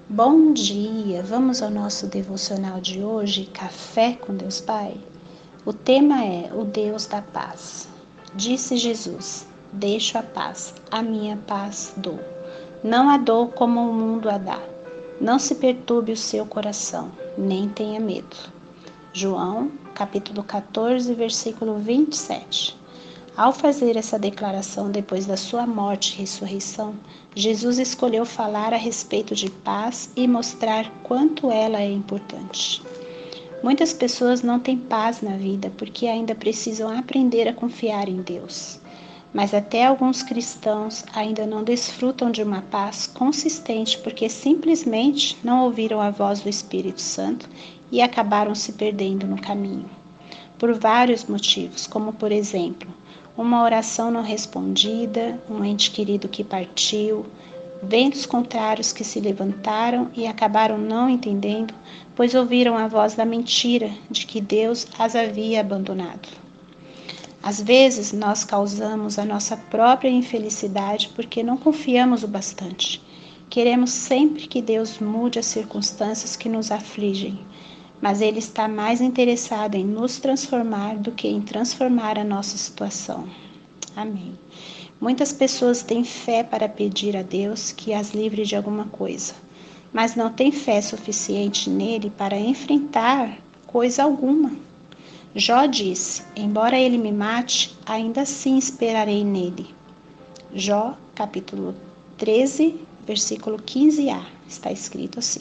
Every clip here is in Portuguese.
Bom dia! Vamos ao nosso devocional de hoje, Café com Deus Pai? O tema é o Deus da paz. Disse Jesus: deixo a paz, a minha paz dou. Não a dou como o mundo a dá. Não se perturbe o seu coração, nem tenha medo. João, capítulo 14, versículo 27. Ao fazer essa declaração depois da sua morte e ressurreição, Jesus escolheu falar a respeito de paz e mostrar quanto ela é importante. Muitas pessoas não têm paz na vida porque ainda precisam aprender a confiar em Deus. Mas até alguns cristãos ainda não desfrutam de uma paz consistente porque simplesmente não ouviram a voz do Espírito Santo e acabaram se perdendo no caminho. Por vários motivos, como por exemplo, uma oração não respondida, um ente querido que partiu, ventos contrários que se levantaram e acabaram não entendendo, pois ouviram a voz da mentira de que Deus as havia abandonado. Às vezes, nós causamos a nossa própria infelicidade porque não confiamos o bastante. Queremos sempre que Deus mude as circunstâncias que nos afligem, mas Ele está mais interessado em nos transformar do que em transformar a nossa situação. Amém. Muitas pessoas têm fé para pedir a Deus que as livre de alguma coisa, mas não têm fé suficiente nele para enfrentar coisa alguma. Jó disse: embora ele me mate, ainda assim esperarei nele. Jó, capítulo 13, versículo 15a, está escrito assim.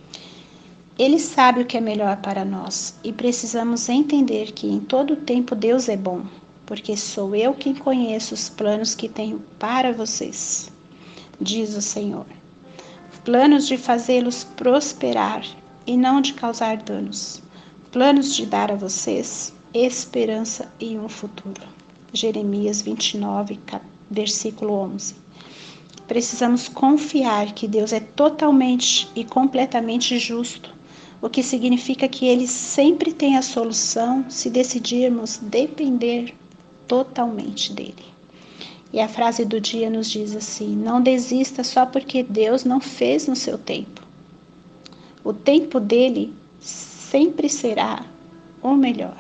Ele sabe o que é melhor para nós e precisamos entender que em todo tempo Deus é bom, porque sou eu quem conheço os planos que tenho para vocês, diz o Senhor. Planos de fazê-los prosperar e não de causar danos. Planos de dar a vocês esperança e um futuro. Jeremias 29, versículo 11. Precisamos confiar que Deus é totalmente e completamente justo, o que significa que Ele sempre tem a solução se decidirmos depender totalmente dEle. E a frase do dia nos diz assim: não desista só porque Deus não fez no seu tempo. O tempo dEle sempre será o melhor.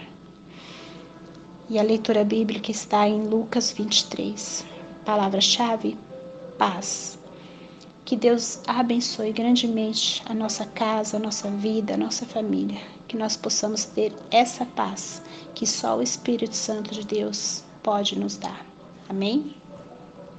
E a leitura bíblica está em Lucas 23. Palavra-chave: paz. Que Deus abençoe grandemente a nossa casa, a nossa vida, a nossa família. Que nós possamos ter essa paz que só o Espírito Santo de Deus pode nos dar. Amém?